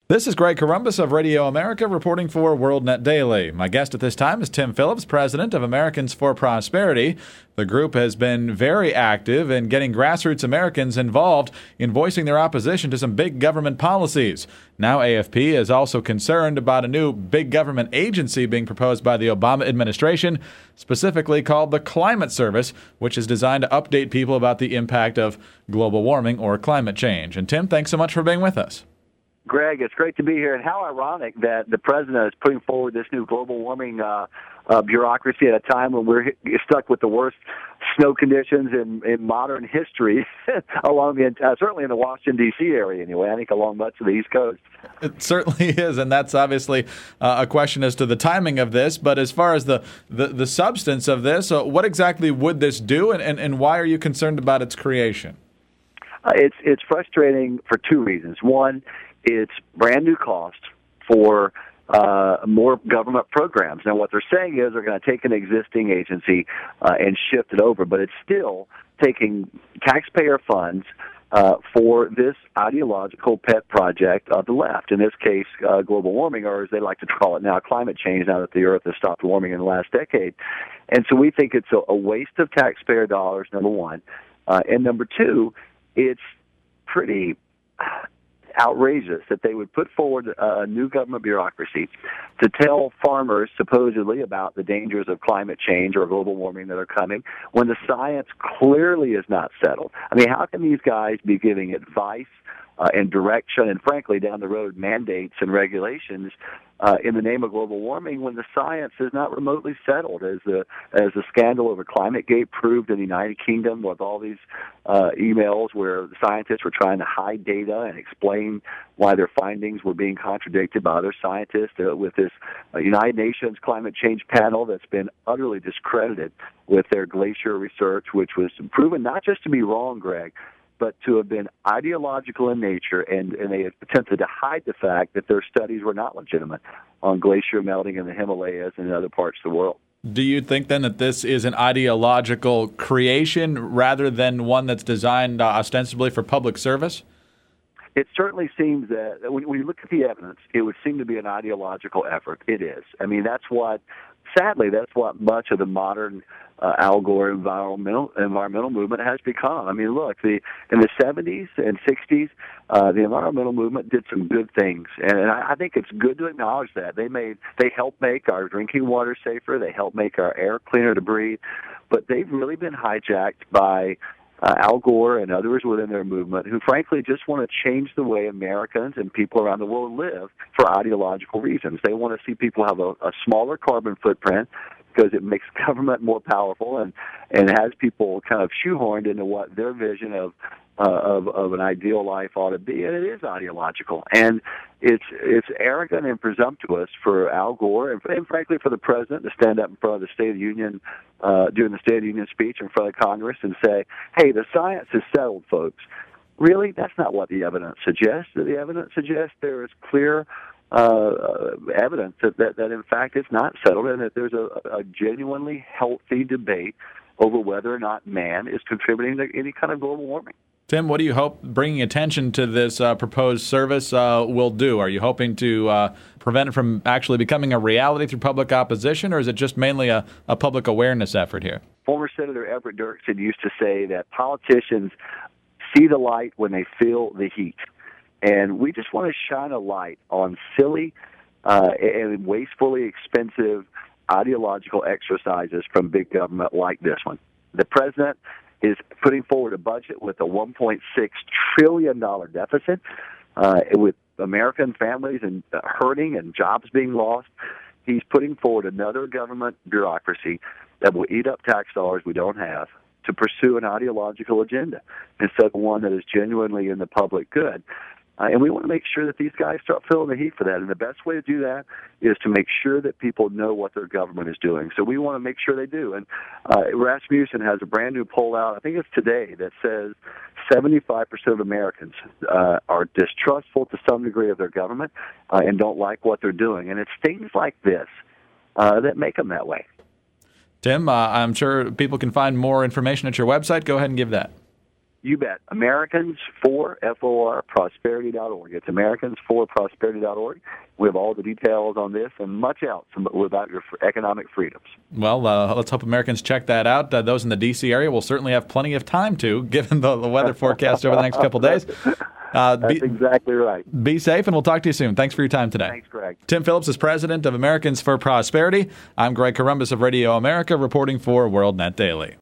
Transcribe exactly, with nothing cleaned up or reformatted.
This is Greg Corombos of Radio America reporting for WorldNet Daily. My guest at this time is Tim Phillips, president of Americans for Prosperity. The group has been very active in getting grassroots Americans involved in voicing their opposition to some big government policies. Now A F P is also concerned about a new big government agency being proposed by the Obama administration, specifically called the Climate Service, which is designed to update people about the impact of global warming or climate change. And Tim, thanks so much for being with us. Greg, it's great to be here, and how ironic that the president is putting forward this new global warming uh, uh, bureaucracy at a time when we're stuck with the worst snow conditions in, in modern history, along the uh, certainly in the Washington, D C area anyway, I think along much of the East Coast. It certainly is, and that's obviously uh, a question as to the timing of this, but as far as the, the, the substance of this, uh, what exactly would this do, and, and, and why are you concerned about its creation? Uh, it's, it's frustrating for two reasons. One, it's brand new cost for uh, more government programs. Now, what they're saying is they're going to take an existing agency uh, and shift it over, but it's still taking taxpayer funds uh, for this ideological pet project of the left, in this case, uh, global warming, or as they like to call it now, climate change, now that the Earth has stopped warming in the last decade. And so we think it's a, a waste of taxpayer dollars, number one. Uh, and number two, it's pretty outrageous that they would put forward a new government bureaucracy to tell farmers supposedly about the dangers of climate change or global warming that are coming when the science clearly is not settled. I mean, how can these guys be giving advice uh, and direction and, frankly, down the road mandates and regulations uh, in the name of global warming when the science is not remotely settled, as the as the scandal over ClimateGate proved in the United Kingdom with all these uh, emails where the scientists were trying to hide data and explain why their findings were being contradicted by other scientists, uh, with this uh, United Nations climate change panel that's been utterly discredited with their glacier research, which was proven not just to be wrong, Greg, but to have been ideological in nature, and, and they attempted to hide the fact that their studies were not legitimate on glacier melting in the Himalayas and in other parts of the world. Do you think then that this is an ideological creation rather than one that's designed uh, ostensibly for public service? It certainly seems that when you look at the evidence, it would seem to be an ideological effort. It is. I mean, that's what, sadly, that's what much of the modern uh, Al Gore environmental environmental movement has become. I mean, look, the in the seventies and sixties, uh, the environmental movement did some good things, and, and I, I think it's good to acknowledge that they made they helped make our drinking water safer, they helped make our air cleaner to breathe, but they've really been hijacked by Uh, Al Gore and others within their movement who, frankly, just want to change the way Americans and people around the world live for ideological reasons. They want to see people have a, a smaller carbon footprint because it makes government more powerful and, and has people kind of shoehorned into what their vision of Uh, of, of an ideal life ought to be, and it is ideological. And it's it's arrogant and presumptuous for Al Gore and, and frankly for the president to stand up in front of the State of the Union, uh, during the State of the Union speech in front of Congress and say, hey, the science is settled, folks. Really? That's not what the evidence suggests. The evidence suggests there is clear uh, evidence that, that, that, in fact, it's not settled and that there's a, a genuinely healthy debate over whether or not man is contributing to any kind of global warming. Tim, what do you hope bringing attention to this uh, proposed service uh, will do? Are you hoping to uh, prevent it from actually becoming a reality through public opposition, or is it just mainly a, a public awareness effort here? Former Senator Everett Dirksen used to say that politicians see the light when they feel the heat. And we just want to shine a light on silly uh, and wastefully expensive ideological exercises from big government like this one. The president is putting forward a budget with a one point six trillion dollars deficit, uh, with American families and uh, hurting and jobs being lost. He's putting forward another government bureaucracy that will eat up tax dollars we don't have to pursue an ideological agenda instead of one that is genuinely in the public good. Uh, and we want to make sure that these guys start feeling the heat for that. And the best way to do that is to make sure that people know what their government is doing. So we want to make sure they do. And uh, Rasmussen has a brand new poll out, I think it's today, that says seventy-five percent of Americans uh, are distrustful to some degree of their government uh, and don't like what they're doing. And it's things like this uh, that make them that way. Tim, uh, I'm sure people can find more information at your website. Go ahead and give that. You bet. Americans for, F O R, prosperity dot org. It's Americans for prosperity dot org. We have all the details on this and much else about your economic freedoms. Well, uh, let's hope Americans check that out. Uh, those in the D C area will certainly have plenty of time to, given the, the weather forecast over the next couple of days. Uh, That's be, exactly right. Be safe, and we'll talk to you soon. Thanks for your time today. Thanks, Greg. Tim Phillips is president of Americans for Prosperity. I'm Greg Corombos of Radio America, reporting for WorldNet Daily.